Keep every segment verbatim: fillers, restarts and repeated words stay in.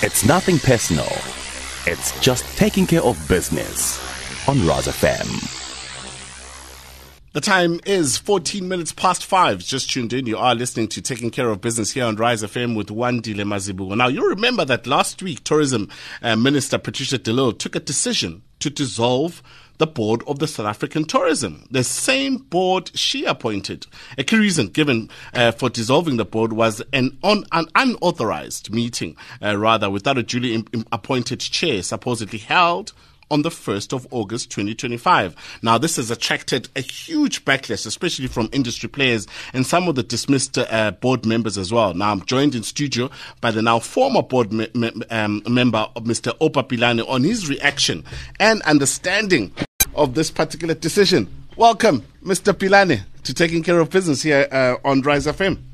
It's nothing personal. It's just taking care of business on Rise F M. The time is fourteen minutes past five. Just tuned in. You are listening to Taking Care of Business here on Rise F M with Wandile Mazibuko. Now, you remember that last week, Tourism uh, Minister Patricia de Lille took a decision to dissolve the board of the South African Tourism, the same board she appointed. A key reason given uh, for dissolving the board was an, on, an unauthorized meeting, uh, rather, without a duly im- im- appointed chair, supposedly held on the first of August twenty twenty-five. Now, this has attracted a huge backlash, especially from industry players and some of the dismissed uh, board members as well. Now, I'm joined in studio by the now former board me- me- um, member, Mister Oupa Pilane, on his reaction and understanding of this particular decision. Welcome, Mister Pilane, to Taking Care of Business here uh, on Rise F M.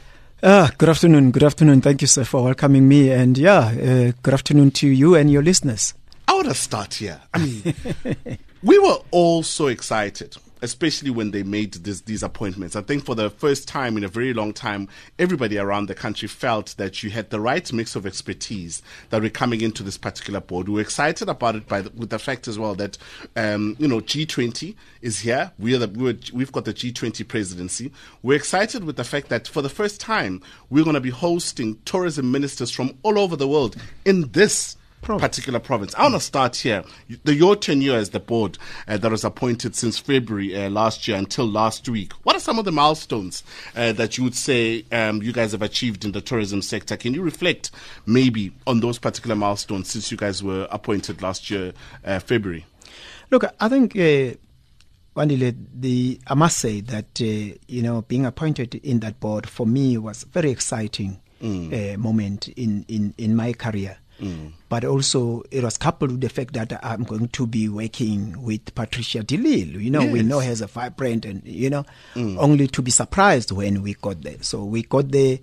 Ah, good afternoon. Good afternoon. Thank you, sir, for welcoming me. And yeah, uh, good afternoon to you and your listeners. I want to start here. I mean, we were all so excited, especially when they made this, these appointments. I think for the first time in a very long time, everybody around the country felt that you had the right mix of expertise that were coming into this particular board. We were excited about it by the, with the fact as well that, um, you know, G twenty is here. We are the, we're, we've got the G twenty presidency. We're excited with the fact that for the first time, we're going to be hosting tourism ministers from all over the world in this Province. particular province. I want to start here. The, your tenure as the board uh, that was appointed since February uh, last year until last week. What are some of the milestones uh, that you would say um, you guys have achieved in the tourism sector? Can you reflect maybe on those particular milestones since you guys were appointed last year, uh, February? Look, I think, uh, Wandile, the, I must say that, uh, you know, being appointed in that board for me was a very exciting mm. uh, moment in, in, in my career. Mm. But also it was coupled with the fact that I'm going to be working with Patricia de Lille. You know, yes. we know her as a vibrant and, you know, mm. only to be surprised when we got there. So we got there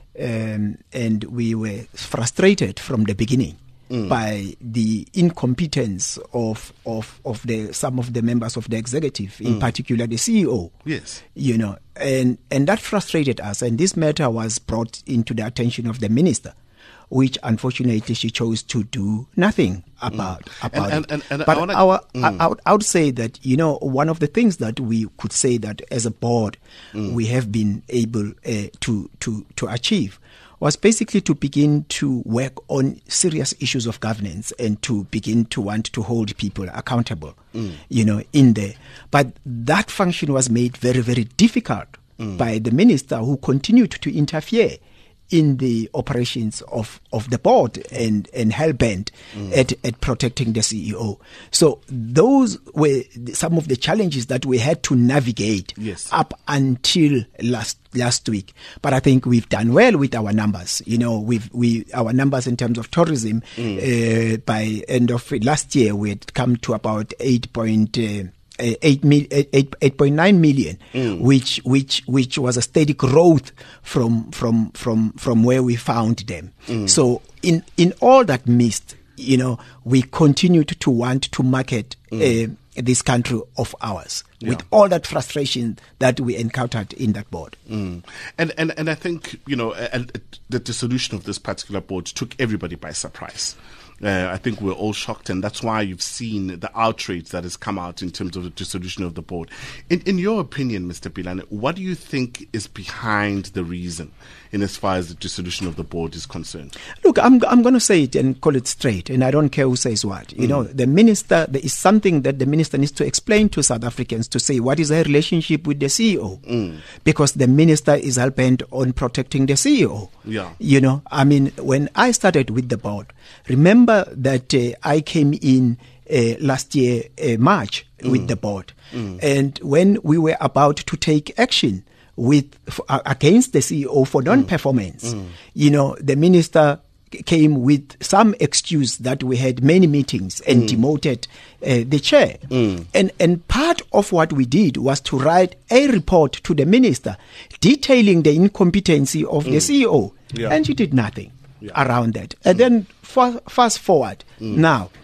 um, and we were frustrated from the beginning mm. by the incompetence of, of, of the some of the members of the executive, in mm. particular the C E O. Yes. You know, and, and that frustrated us. And this matter was brought into the attention of the minister, which unfortunately she chose to do nothing about mm. about and, it. And, and, and but I, wanna, our, mm. I, I, would, I would say that, you know, one of the things that we could say that as a board mm. we have been able uh, to, to, to achieve was basically to begin to work on serious issues of governance and to begin to want to hold people accountable, mm. you know, in there. But that function was made very, very difficult mm. by the minister, who continued to interfere in the operations of, of the board and, and hell-bent mm. at, at protecting the C E O. So those were some of the challenges that we had to navigate yes. up until last last week. But I think we've done well with our numbers. You know, we've we our numbers in terms of tourism mm. uh, by end of last year we had come to about eight point. Uh, Eight, eight, eight point nine million, mm. which which which was a steady growth from from from from where we found them. Mm. So in in all that midst, you know, we continued to want to market mm. uh, this country of ours yeah. with all that frustration that we encountered in that board. Mm. And and and I think, you know, uh, the dissolution of this particular board took everybody by surprise. Uh, I think we're all shocked, and that's why you've seen the outrage that has come out in terms of the dissolution of the board. In, in your opinion, Mister Pilane, what do you think is behind the reason in as far as the dissolution of the board is concerned? Look, I'm I'm going to say it and call it straight, and I don't care who says what. You mm. know, the minister, there is something that the minister needs to explain to South Africans to say what is her relationship with the C E O, mm. because the minister is hell-bent on protecting the C E O. Yeah. You know, I mean, when I started with the board, remember that uh, I came in uh, last year, uh, March, mm. with the board. Mm. And when we were about to take action with uh, against the C E O for non-performance, mm. Mm. you know, the minister came with some excuse that we had many meetings and mm. demoted uh, the chair. Mm. And, and part of what we did was to write a report to the minister detailing the incompetency of mm. the C E O. Yeah. And she did nothing. Yeah. around that. And mm. then fa- fast forward mm. now,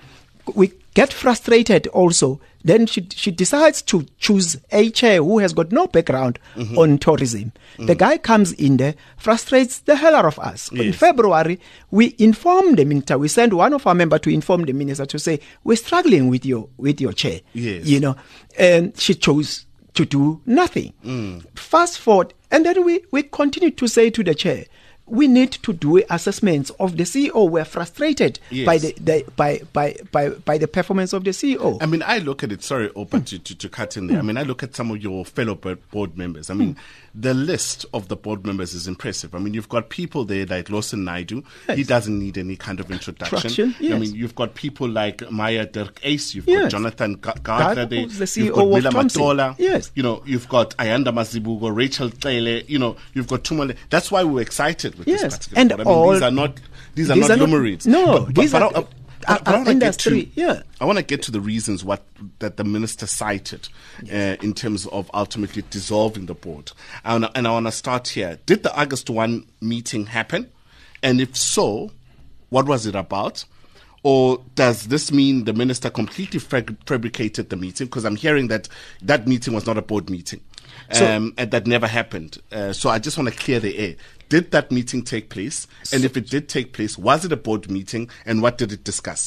we get frustrated also. Then she she decides to choose a chair who has got no background mm-hmm. on tourism. Mm-hmm. The guy comes in there, frustrates the hell out of us. Yes. In February, we informed the minister. We sent one of our members to inform the minister to say, we're struggling with your with your chair. Yes. You know, and she chose to do nothing. Mm. Fast forward, and then we, we continue to say to the chair, we need to do assessments of the C E O. We're frustrated yes. by the, the by, by by by the performance of the C E O. I mean, I look at it. Sorry, Opa, mm. to, to to cut in there. Mm. I mean, I look at some of your fellow board members. I mean, mm. the list of the board members is impressive. I mean, you've got people there like Lawson Naidu. Yes. He doesn't need any kind of introduction. Yes. I mean, you've got people like Maya Dirk Ace. You've yes. got Jonathan Gardner there. The C E O you've got Willa of Matola. Yes. You know, you've got Ayanda Mazibuko, Rachel Tlele. You know, you've got Tumale. That's why we're excited with yes. this particular and board. I mean, all these are not these are these not are lumerites. No, but, but, these but are. I, I, I, I want to get to. Yeah. I want to get to the reasons what that the minister cited yes. uh, in terms of ultimately dissolving the board, and, and I want to start here. Did the August first meeting happen, and if so, what was it about? Or does this mean the minister completely fab- fabricated the meeting? Because I'm hearing that that meeting was not a board meeting. So, um, and that never happened. Uh, so I just want to clear the air. Did that meeting take place? And so, if it did take place, was it a board meeting? And what did it discuss?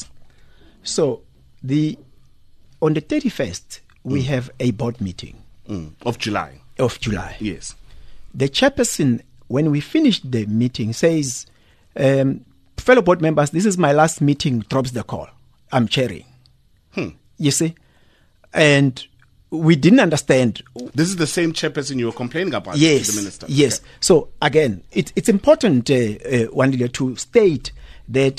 So the on the thirty-first, we mm. have a board meeting. Mm. Of July. Of July. Yes. The chairperson, when we finished the meeting, says, um, fellow board members, this is my last meeting, drops the call. I'm chairing. Hmm. You see? And we didn't understand. This is the same chairperson you were complaining about yes, to the minister. Yes. Okay. So, again, it, it's important, uh, uh, Wandile, to state that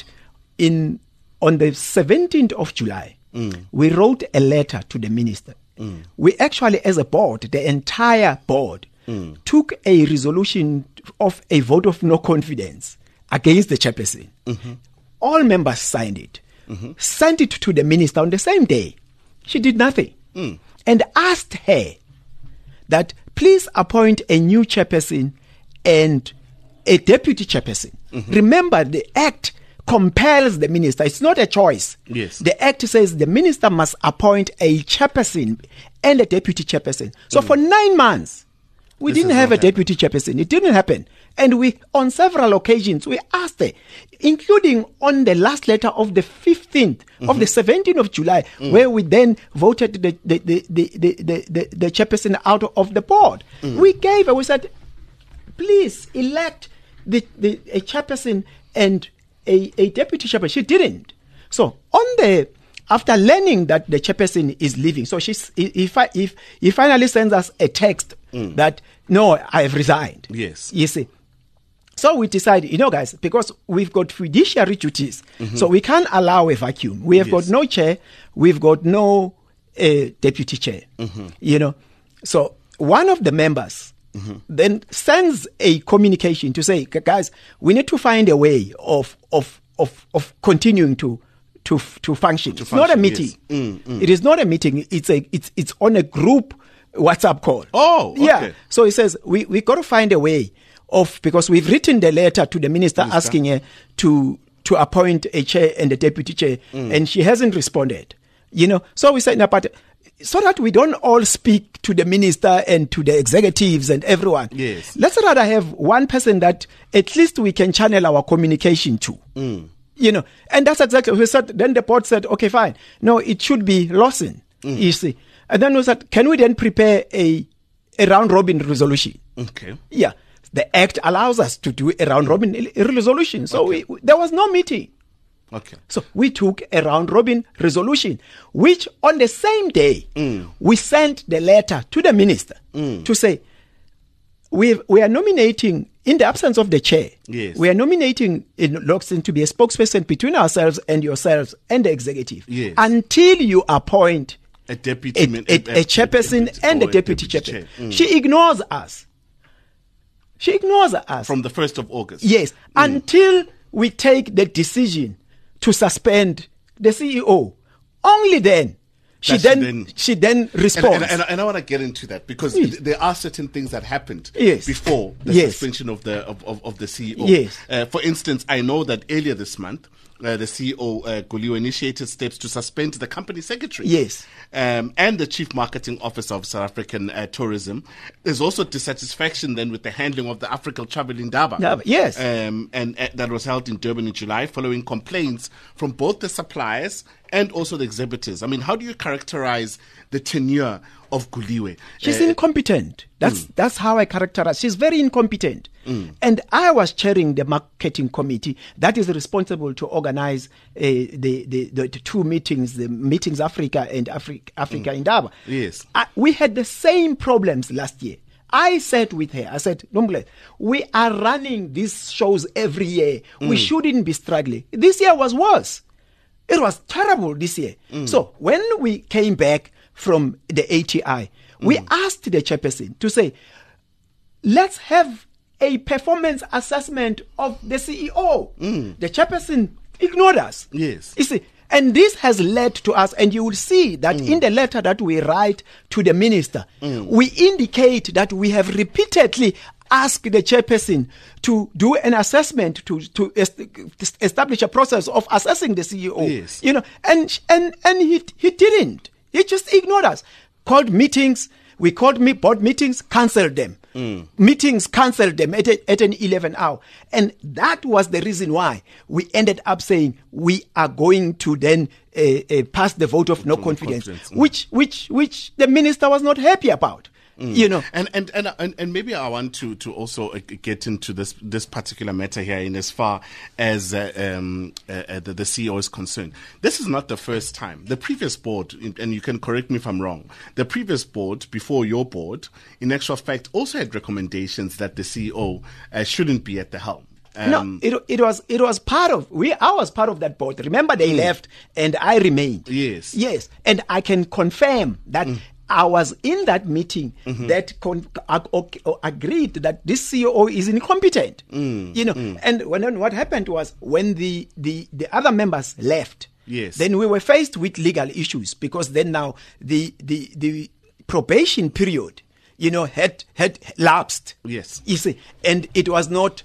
in on the seventeenth of July, mm. we wrote a letter to the minister. Mm. We actually, as a board, the entire board, mm. took a resolution of a vote of no confidence against the chairperson. Mm-hmm. All members signed it, mm-hmm. sent it to the minister on the same day. She did nothing. Mm. And asked her that please appoint a new chairperson and a deputy chairperson. Mm-hmm. Remember, the Act compels the minister. It's not a choice. Yes. The Act says the minister must appoint a chairperson and a deputy chairperson. So mm. for nine months, we this didn't have a happened. deputy chairperson. It didn't happen. And we, on several occasions, we asked her, including on the last letter of the fifteenth, mm-hmm. of the seventeenth of July, mm. where we then voted the, the, the, the, the, the, the, the chairperson out of the board. Mm. We gave her, we said, please elect the, the, a chairperson and a, a deputy chairperson. She didn't. So on the, after learning that the chairperson is leaving, so she's, if I, if he finally sends us a text mm. that, no, I've resigned. Yes. You see. So we decided, you know, guys, because we've got fiduciary duties, mm-hmm. so we can't allow a vacuum. We have yes. got no chair, we've got no uh, deputy chair, mm-hmm. you know. So one of the members mm-hmm. then sends a communication to say, guys, we need to find a way of of of, of continuing to to to function. To it's function, not a meeting. Yes. Mm, mm. It is not a meeting. It's a it's it's on a group WhatsApp call. Oh, okay. Yeah. So he says we we got to find a way of, because we've written the letter to the minister, minister. asking her to to appoint a chair and a deputy chair, mm. and she hasn't responded. You know, so we said, no, but so that we don't all speak to the minister and to the executives and everyone. Yes. Let's rather have one person that at least we can channel our communication to. Mm. You know, and that's exactly we said. Then the board said, okay, fine. No, it should be Lawson. Mm. You see, and then we said, can we then prepare a a round robin resolution? Okay. Yeah. The Act allows us to do a round robin resolution. So okay. we, there was no meeting. Okay. So we took a round robin resolution, which on the same day, mm. we sent the letter to the minister mm. to say, we we are nominating, in the absence of the chair, yes. we are nominating in Lawson to be a spokesperson between ourselves and yourselves and the executive yes. until you appoint a deputy, a, min- a, a, a chairperson a and a deputy, deputy chairperson. Chair. Mm. She ignores us. She ignores us. From the first of August. Yes. Mm. Until we take the decision to suspend the C E O. Only then. She then, then she then responds. And, and, and, and I want to get into that because yes. th- there are certain things that happened yes. before the yes. suspension of the of, of, of the C E O. Yes. Uh, for instance, I know that earlier this month, uh, the C E O, uh, Guliwe, initiated steps to suspend the company secretary. Yes. Um, and the chief marketing officer of South African uh, tourism. There's also dissatisfaction then with the handling of the African Travel Indaba. Yeah, yes. Um, and uh, that was held in Durban in July following complaints from both the suppliers and also the exhibitors. I mean, how do you characterize the tenure of Guliwe? She's uh, incompetent. That's mm. that's how I characterize. She's very incompetent. Mm. And I was chairing the marketing committee that is responsible to organize uh, the, the, the two meetings, the Meetings Africa and Afri- Africa mm. Indaba. Yes. I, we had the same problems last year. I said with her, I said, Nomble, we are running these shows every year. Mm. We shouldn't be struggling. This year was worse. It was terrible this year. Mm. So when we came back from the A T I, we mm. asked the chairperson to say, let's have a performance assessment of the C E O. Mm. The chairperson ignored us. Yes. You see, and this has led to us, and you will see that mm. in the letter that we write to the minister, mm. we indicate that we have repeatedly asked the chairperson to do an assessment to to est- establish a process of assessing the C E O. Yes. You know, and and and he he didn't. He just ignored us. Called meetings. We called me board meetings, cancelled them. Mm. Meetings, cancelled them at, a, at an eleven hour. And that was the reason why we ended up saying we are going to then uh, uh, pass the vote of no confidence, confidence. Mm. which which which the minister was not happy about. Mm. You know, and and, and and and maybe I want to to also get into this this particular matter here, in as far as uh, um, uh, the, the C E O is concerned. This is not the first time. The previous board, and you can correct me if I'm wrong, the previous board before your board, in actual fact, also had recommendations that the C E O uh, shouldn't be at the helm. Um, no, it it was it was part of we. I was part of that board. Remember, they mm. left, and I remained. Yes, yes, and I can confirm that. Mm. I was in that meeting mm-hmm. that con- ag- agreed that this C E O is incompetent. Mm, you know, mm. and when what happened was when the, the, the other members left, yes. then we were faced with legal issues because then now the the, the probation period, you know, had had lapsed. Yes, you see, and it was not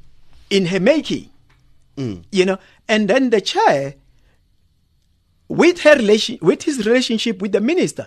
in her making. Mm. You know, and then the chair, with her relation, with his relationship with the minister,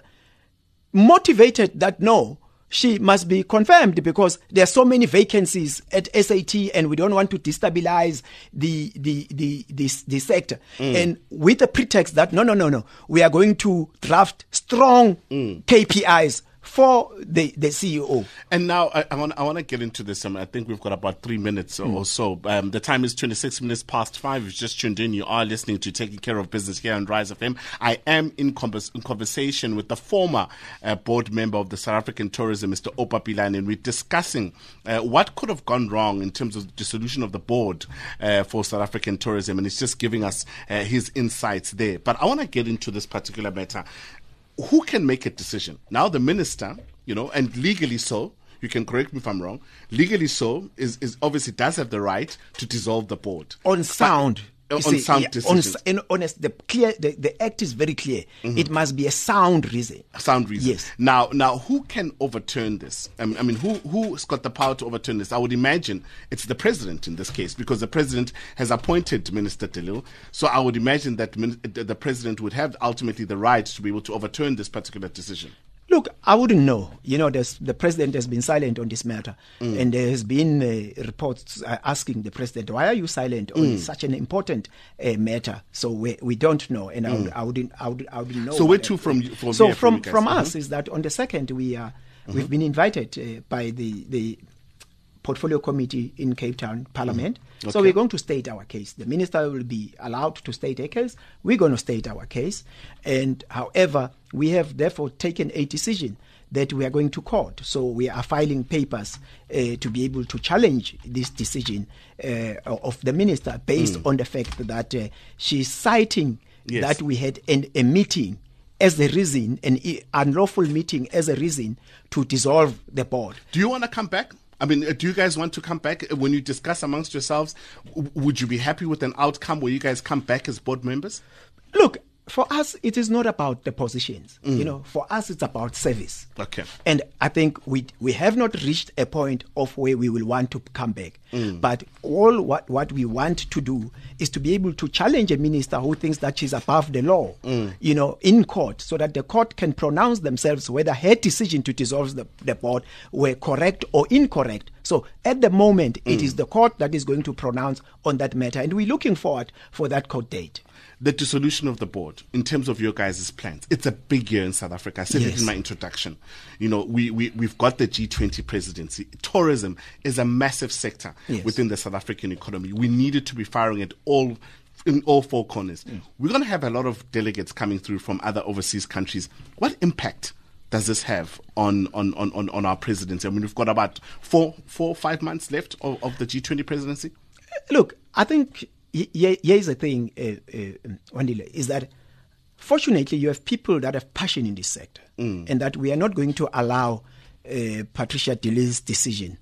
motivated that no, she must be confirmed because there are so many vacancies at S A T and we don't want to destabilize the the the the, the sector. Mm. And with the pretext that no no no no, we are going to draft strong mm. K P Is for the, the C E O. And now I, I want I want to get into this. Um, I think we've got about three minutes mm. or so. Um, the time is twenty-six minutes past five. You've just tuned in. You are listening to Taking Care of Business here on Rise F M. I am in, convers- in conversation with the former uh, board member of the South African Tourism, Mister Oupa Pilane, and we're discussing uh, what could have gone wrong in terms of the dissolution of the board uh, for South African Tourism, and he's just giving us uh, his insights there. But I want to get into this particular matter. Who can make a decision? Now the minister, you know, and legally so, you can correct me if I'm wrong, legally so, is, is obviously does have the right to dissolve the board. On sound. But, on see, sound yeah, decisions. On, honest, the clear, the, the act is very clear. Mm-hmm. It must be a sound reason. A sound reason. Yes. Now, now, who can overturn this? I mean, I mean, who who's got the power to overturn this? I would imagine it's the president in this case, because the president has appointed Minister Delil. So I would imagine that the president would have ultimately the right to be able to overturn this particular decision. Look, I wouldn't know. You know, the president has been silent on this matter. Mm. And there has been uh, reports uh, asking the president, why are you silent on mm. such an important uh, matter? So we we don't know. And mm. I, would, I, wouldn't, I, would, I wouldn't know. So where to from, from So from, from, from mm-hmm. us is that on the second, we are, mm-hmm. we've been invited uh, by the, the Portfolio Committee in Cape Town Parliament. Mm-hmm. Okay. So we're going to state our case. The minister will be allowed to state a case. We're going to state our case. And however, we have therefore taken a decision that we are going to court. So we are filing papers uh, to be able to challenge this decision uh, of the minister based mm. on the fact that uh, she's citing yes. that we had an, a meeting as a reason, an unlawful meeting as a reason to dissolve the board. Do you want to come back? I mean, do you guys want to come back? When you discuss amongst yourselves, would you be happy with an outcome where you guys come back as board members? Look, For us, it is not about the positions. Mm. You know, for us, it's about service. Okay. And I think we we have not reached a point of where we will want to come back. Mm. But all what, what we want to do is to be able to challenge a minister who thinks that she's above the law, Mm. you know, in court, so that the court can pronounce themselves whether her decision to dissolve the, the board were correct or incorrect. So at the moment, mm. it is the court that is going to pronounce on that matter. And we're looking forward for that court date. The dissolution of the board, in terms of your guys' plans, it's a big year in South Africa. I said Yes. it in my introduction. You know, we, we, we've got the G twenty presidency. Tourism is a massive sector Yes. within the South African economy. We needed to be firing at all in all four corners. Mm. We're going to have a lot of delegates coming through from other overseas countries. What impact does this have on, on, on, on, on our presidency? I mean, we've got about four, four five months left of, of the G twenty presidency. Look, I think here is the thing, uh, uh, Wandile, is that fortunately you have people that have passion in this sector, mm. and that we are not going to allow uh, Patricia de Lille's decision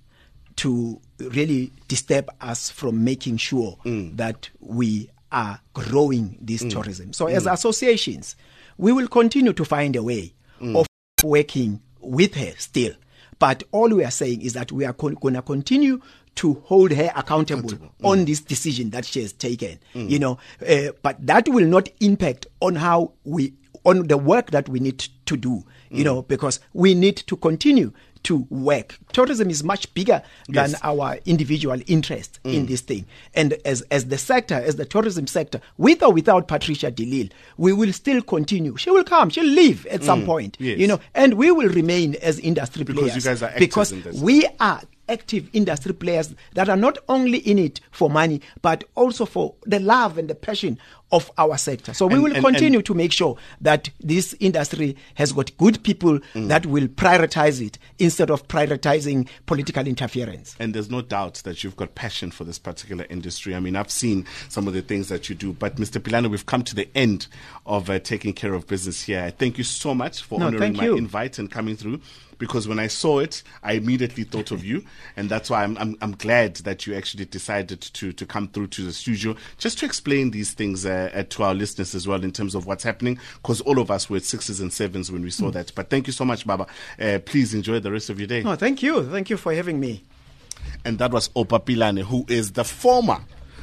to really disturb us from making sure mm. that we are growing this mm. tourism. So mm. as associations, we will continue to find a way mm. of working with her still. But all we are saying is that we are con- going to continue to hold her accountable, accountable. Mm. on this decision that she has taken, mm. you know, uh, but that will not impact on how we, on the work that we need to do, you mm. know, because we need to continue to work. Tourism is much bigger than yes. our individual interest mm. in this thing. And as, as the sector, as the tourism sector, with or without Patricia de Lille, we will still continue. She will come, she'll leave at mm. some point, yes. you know, and we will remain as industry because players. Because you guys are active because in this. we are active industry players that are not only in it for money, but also for the love and the passion of our sector. So we and, will and, continue and, to make sure that this industry has got good people mm. that will prioritize it instead of prioritizing political interference. And there's no doubt that you've got passion for this particular industry. I mean, I've seen some of the things that you do. But Mister Philani, we've come to the end of uh, taking care of business here. Thank you so much for no, honoring my you. invite and coming through. Because when I saw it, I immediately thought of you, and that's why I'm, I'm I'm glad that you actually decided to to come through to the studio just to explain these things uh, uh, to our listeners as well in terms of what's happening. Because all of us were at sixes and sevens when we saw mm. that. But thank you so much, Baba. Uh, please enjoy the rest of your day. No, thank you, thank you for having me. And that was Oupa Philani, who is the former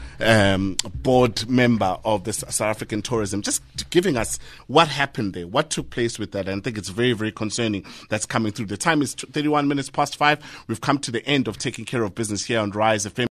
Um, board member of the South African Tourism, just giving us what happened there, what took place with that. And I think it's very, very concerning that's coming through. The time is thirty-one minutes past five. We've come to the end of taking care of business here on Rise F M.